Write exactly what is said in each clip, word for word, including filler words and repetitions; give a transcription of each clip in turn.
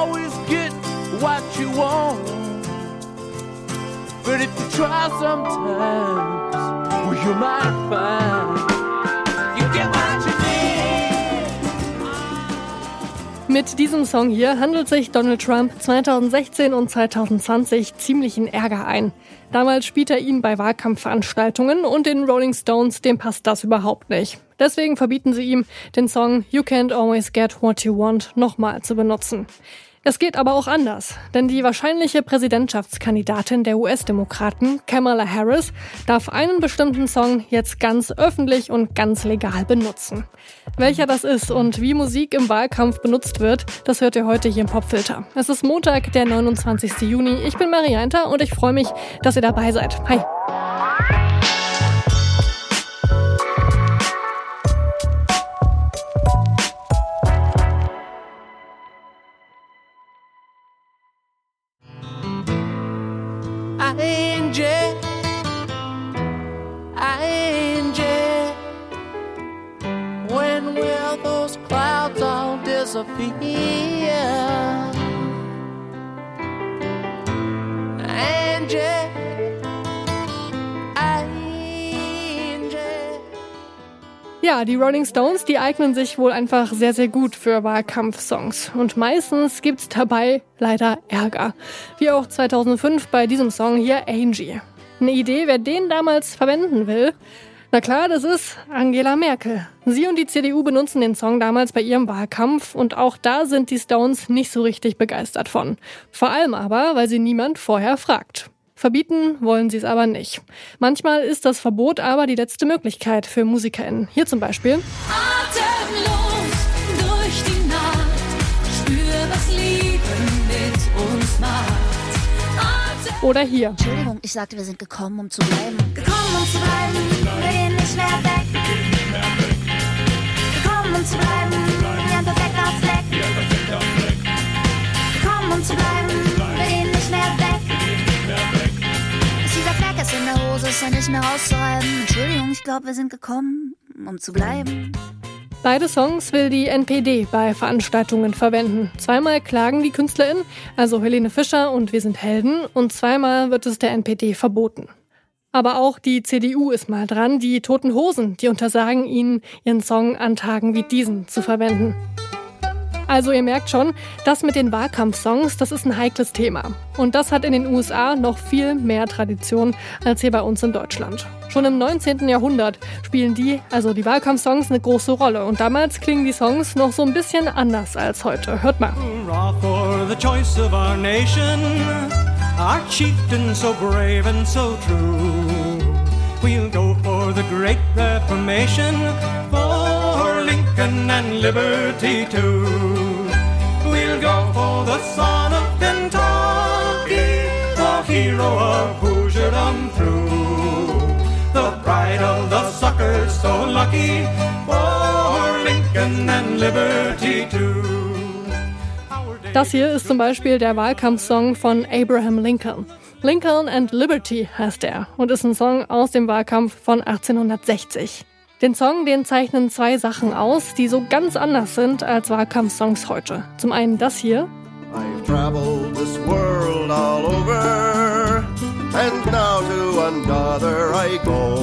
always get what you want. But if you try sometimes, well, you might find you get what you need. Mit diesem Song hier handelt sich Donald Trump zweitausendsechzehn und zweitausendzwanzig ziemlichen Ärger ein. Damals spielt er ihn bei Wahlkampfveranstaltungen und den Rolling Stones, dem passt das überhaupt nicht. Deswegen verbieten sie ihm, den Song You Can't Always Get What You Want nochmal zu benutzen. Es geht aber auch anders, denn die wahrscheinliche Präsidentschaftskandidatin der U S-Demokraten, Kamala Harris, darf einen bestimmten Song jetzt ganz öffentlich und ganz legal benutzen. Welcher das ist und wie Musik im Wahlkampf benutzt wird, das hört ihr heute hier im Popfilter. Es ist Montag, der neunundzwanzigsten Juni. Ich bin Marianta und ich freue mich, dass ihr dabei seid. Hi! Angel, Angel, when will those clouds all disappear? Angel, Angel. Ja, die Rolling Stones, die eignen sich wohl einfach sehr, sehr gut für Wahlkampfsongs. Und meistens gibt's dabei leider Ärger. Wie auch zweitausendfünf bei diesem Song hier, Angie. Eine Idee, wer den damals verwenden will? Na klar, das ist Angela Merkel. Sie und die C D U benutzen den Song damals bei ihrem Wahlkampf und auch da sind die Stones nicht so richtig begeistert von. Vor allem aber, weil sie niemand vorher fragt. Verbieten wollen sie es aber nicht. Manchmal ist das Verbot aber die letzte Möglichkeit für MusikerInnen. Hier zum Beispiel. Atemlos durch die Nacht, spür, was Lieben mit uns macht. Atem- Oder hier. Entschuldigung, ich sagte, wir sind gekommen, um zu bleiben. Gekommen, um zu bleiben, wir gehen nicht mehr weg. Gekommen, um zu bleiben, wir haben perfekt auf Fleck. Gekommen, um zu bleiben, wir gehen nicht mehr weg. Ist dieser Fleck ist in der Hose, ist ja nicht mehr auszureiben. Entschuldigung, ich glaube, wir sind gekommen, um zu bleiben. Beide Songs will die N P D bei Veranstaltungen verwenden. Zweimal klagen die KünstlerInnen, also Helene Fischer und Wir sind Helden, und zweimal wird es der N P D verboten. Aber auch die C D U ist mal dran. Die Toten Hosen, die untersagen ihnen, ihren Song an Tagen wie diesen zu verwenden. Also ihr merkt schon, das mit den Wahlkampfsongs, das ist ein heikles Thema. Und das hat in den U S A noch viel mehr Tradition als hier bei uns in Deutschland. Schon im neunzehnten Jahrhundert spielen die, also die Wahlkampfsongs, eine große Rolle. Und damals klingen die Songs noch so ein bisschen anders als heute. Hört mal. Hurrah for the choice of our nation, our chieftain so brave and so true. We'll go for the great Reformation, for Lincoln and liberty too. We'll go for the son of Kentucky, the hero of Hoosierdom through. The pride of the suckers so lucky, for Lincoln and liberty too. Das hier ist zum Beispiel der Wahlkampfsong von Abraham Lincoln. Lincoln and Liberty heißt er und ist ein Song aus dem Wahlkampf von achtzehnhundertsechzig. Den Song, den zeichnen zwei Sachen aus, die so ganz anders sind als Wahlkampfsongs heute. Zum einen das hier. I've traveled this world all over, and now to another I go.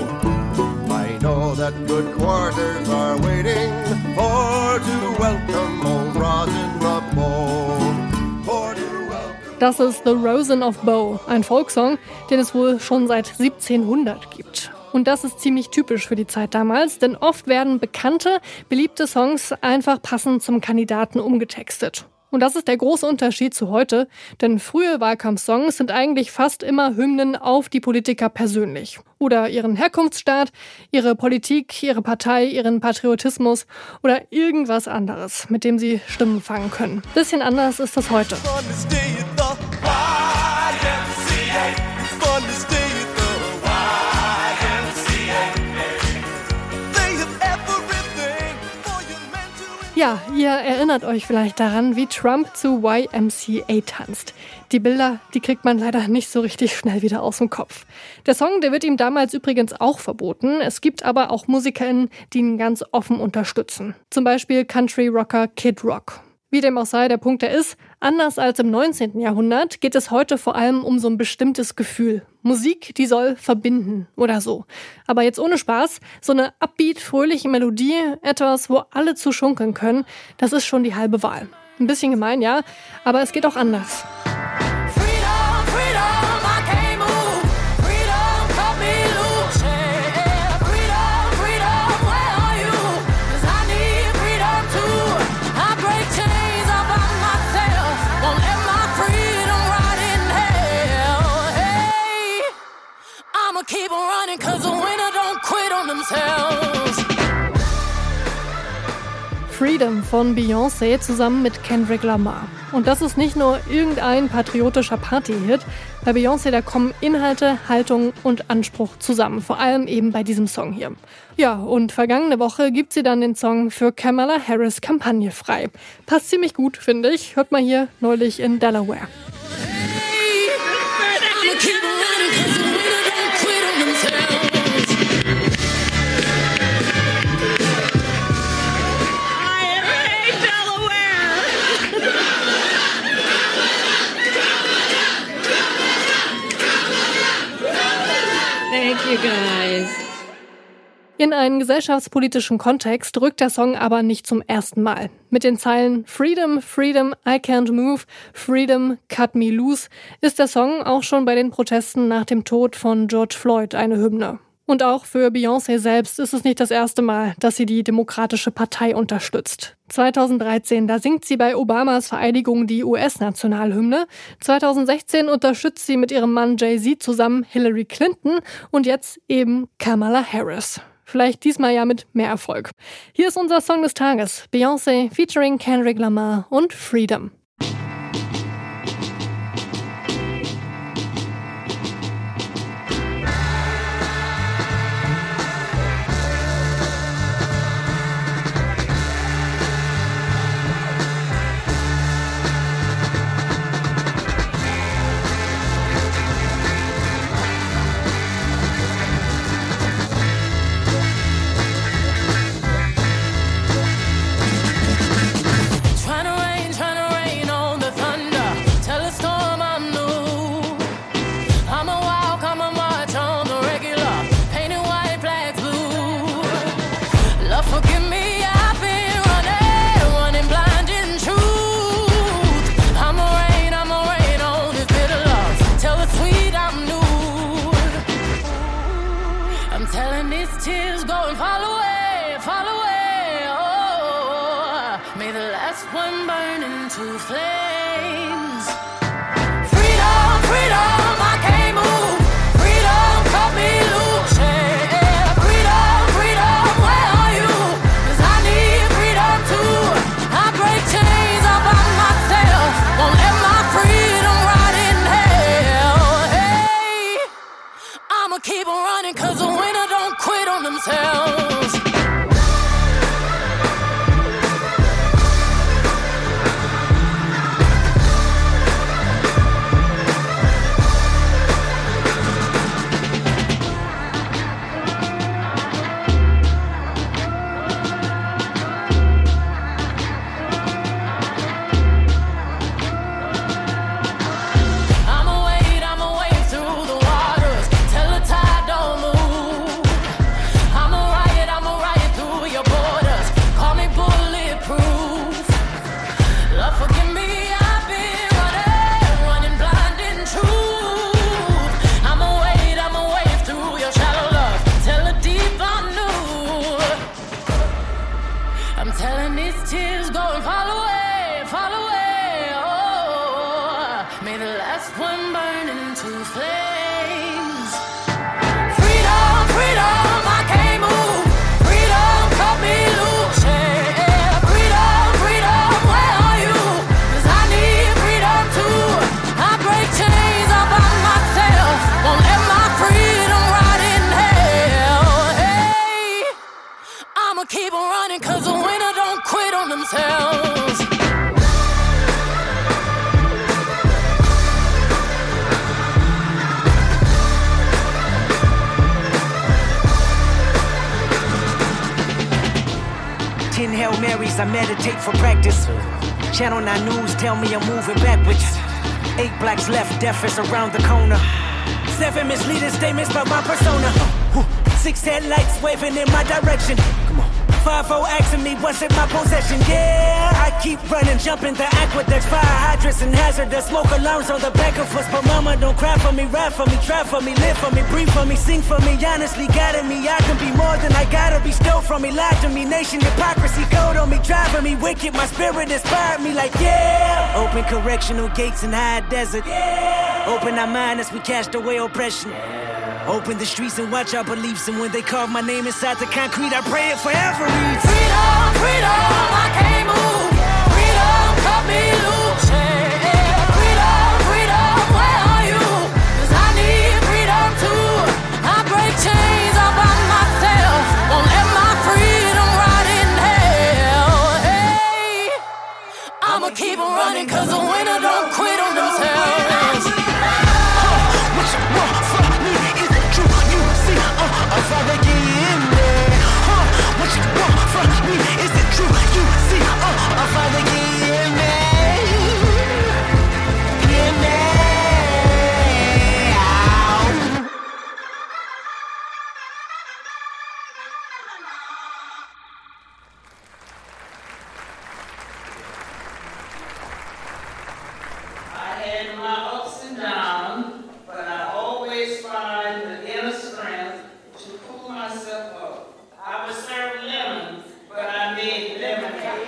I know that good quarters are waiting for to welcome old Rosin of Bow. For to welcome. Das ist The Rosin of Bow, ein Folksong, den es wohl schon seit siebzehnhundert gibt. Und das ist ziemlich typisch für die Zeit damals, denn oft werden bekannte, beliebte Songs einfach passend zum Kandidaten umgetextet. Und das ist der große Unterschied zu heute, denn frühe Wahlkampfsongs sind eigentlich fast immer Hymnen auf die Politiker persönlich. Oder ihren Herkunftsstaat, ihre Politik, ihre Partei, ihren Patriotismus oder irgendwas anderes, mit dem sie Stimmen fangen können. Bisschen anders ist das heute. Ja, ihr erinnert euch vielleicht daran, wie Trump zu Y M C A tanzt. Die Bilder, die kriegt man leider nicht so richtig schnell wieder aus dem Kopf. Der Song, der wird ihm damals übrigens auch verboten. Es gibt aber auch MusikerInnen, die ihn ganz offen unterstützen. Zum Beispiel Country-Rocker Kid Rock. Wie dem auch sei, der Punkt der ist, anders als im neunzehnten Jahrhundert geht es heute vor allem um so ein bestimmtes Gefühl. Musik, die soll verbinden oder so. Aber jetzt ohne Spaß, so eine upbeat, fröhliche Melodie, etwas, wo alle zu schunkeln können, das ist schon die halbe Wahl. Ein bisschen gemein, ja, aber es geht auch anders. Keep on running, cause the winner don't quit on themselves. Freedom von Beyoncé zusammen mit Kendrick Lamar. Und das ist nicht nur irgendein patriotischer Party-Hit. Bei Beyoncé, da kommen Inhalte, Haltung und Anspruch zusammen. Vor allem eben bei diesem Song hier. Ja, und vergangene Woche gibt sie dann den Song für Kamala Harris Kampagne frei. Passt ziemlich gut, finde ich. Hört mal hier neulich in Delaware. Thank you guys. In einen gesellschaftspolitischen Kontext rückt der Song aber nicht zum ersten Mal. Mit den Zeilen Freedom, Freedom, I can't move, Freedom, cut me loose ist der Song auch schon bei den Protesten nach dem Tod von George Floyd eine Hymne. Und auch für Beyoncé selbst ist es nicht das erste Mal, dass sie die Demokratische Partei unterstützt. zweitausenddreizehn, da singt sie bei Obamas Vereidigung die U S-Nationalhymne. zweitausendsechzehn unterstützt sie mit ihrem Mann Jay-Z zusammen Hillary Clinton und jetzt eben Kamala Harris. Vielleicht diesmal ja mit mehr Erfolg. Hier ist unser Song des Tages. Beyoncé featuring Kendrick Lamar und Freedom. Tears go and fall away, fall away, oh, may the last one burn into flames. Freedom, freedom, I can't move, freedom, cut me loose, yeah. Freedom, freedom, where are you? Cause I need freedom too. I break chains all by myself, won't let my freedom rot in hell. Hey, I'ma keep on running cause the winner don't quit on themselves. Tears go and fall away, fall away, oh, may the last one burn into flames. Freedom, freedom, I can't move, freedom, cut me loose, yeah. Freedom, freedom, where are you? Cause I need freedom too. I break chains all by myself, won't let my freedom rot in hell. Hey, I'ma keep on running cause the winner don't quit on themselves. Ten Hail Marys, I meditate for practice. Channel nine News tell me I'm moving backwards. Eight blacks left, death is around the corner. Seven misleading statements about my persona. Six headlights waving in my direction. Come on. Five oh asking me what's in my possession. Yeah, I keep running, jumping the aqueducts, fire hydrants and hazardous smoke alarms on the back of us. But mama, don't cry for me, ride for me, try for me, live for me, breathe for me, sing for me. Honestly, guiding me, I can be more than I gotta be. Stole from me, lied to me, nation hypocrisy, code on me, driving me wicked. My spirit inspired me like yeah. Open correctional gates in high desert. Yeah. Open our mind as we cast away oppression. Open the streets and watch our beliefs. And when they carve my name inside the concrete, I pray it forever. Freedom, freedom, I can't move. Freedom, cut me loose. Yeah, yeah. Freedom, freedom, where are you? 'Cause I need freedom too. I break chains all by myself. Won't let my freedom rot in hell. Hey, I'ma keep on running 'cause the winner don't quit on themselves. What you want from me? Is it true? You see, uh, I'll father get in there. Huh? What you want from me? Is it true? You see, uh, I'll father get in there. In there. I had my ups and downs, but I always find the inner strength to pull myself up. I would serve lemons, but I made lemonade.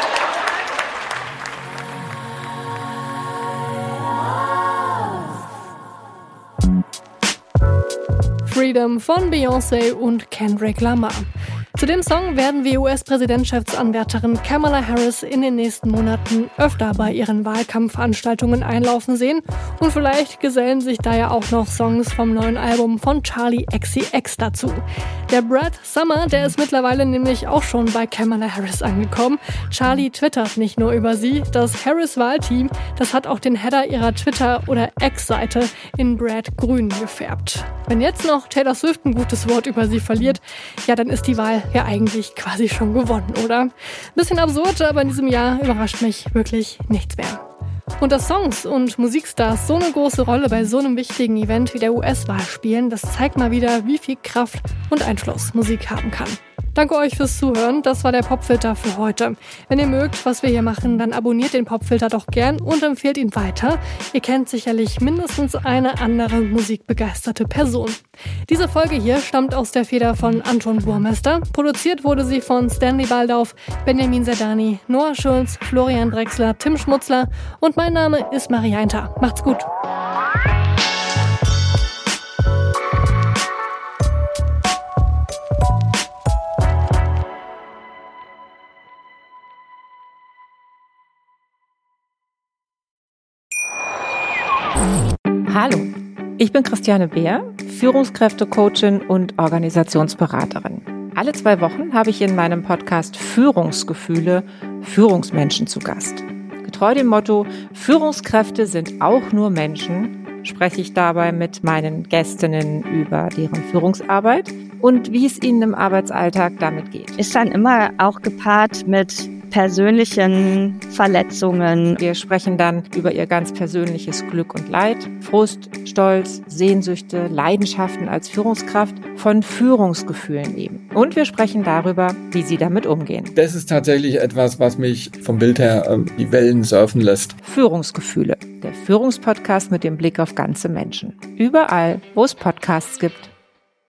Freedom von Beyoncé und Kendrick Lamar. Zu dem Song werden wir U S-Präsidentschaftsanwärterin Kamala Harris in den nächsten Monaten öfter bei ihren Wahlkampfveranstaltungen einlaufen sehen. Und vielleicht gesellen sich da ja auch noch Songs vom neuen Album von Charli X C X dazu. Der Brad Summer, der ist mittlerweile nämlich auch schon bei Kamala Harris angekommen. Charli twittert nicht nur über sie, das Harris-Wahlteam, das hat auch den Header ihrer Twitter- oder X-Seite in Brad grün gefärbt. Wenn jetzt noch Taylor Swift ein gutes Wort über sie verliert, ja, dann ist die Wahl ja eigentlich quasi schon gewonnen, oder? Bisschen absurd, aber in diesem Jahr überrascht mich wirklich nichts mehr. Und dass Songs und Musikstars so eine große Rolle bei so einem wichtigen Event wie der U S-Wahl spielen, das zeigt mal wieder, wie viel Kraft und Einfluss Musik haben kann. Danke euch fürs Zuhören, das war der Popfilter für heute. Wenn ihr mögt, was wir hier machen, dann abonniert den Popfilter doch gern und empfehlt ihn weiter. Ihr kennt sicherlich mindestens eine andere musikbegeisterte Person. Diese Folge hier stammt aus der Feder von Anton Burmester. Produziert wurde sie von Stanley Baldauf, Benjamin Zerdani, Noah Schulz, Florian Drexler, Tim Schmutzler und mein Name ist Maria Einter. Macht's gut! Hallo, ich bin Christiane Beer, Führungskräftecoachin und Organisationsberaterin. Alle zwei Wochen habe ich in meinem Podcast Führungsgefühle Führungsmenschen zu Gast. Getreu dem Motto, Führungskräfte sind auch nur Menschen, spreche ich dabei mit meinen Gästinnen über deren Führungsarbeit und wie es ihnen im Arbeitsalltag damit geht. Ist dann immer auch gepaart mit persönlichen Verletzungen. Wir sprechen dann über ihr ganz persönliches Glück und Leid, Frust, Stolz, Sehnsüchte, Leidenschaften als Führungskraft, von Führungsgefühlen eben. Und wir sprechen darüber, wie sie damit umgehen. Das ist tatsächlich etwas, was mich vom Bild her äh, die Wellen surfen lässt. Führungsgefühle, der Führungspodcast mit dem Blick auf ganze Menschen. Überall, wo es Podcasts gibt.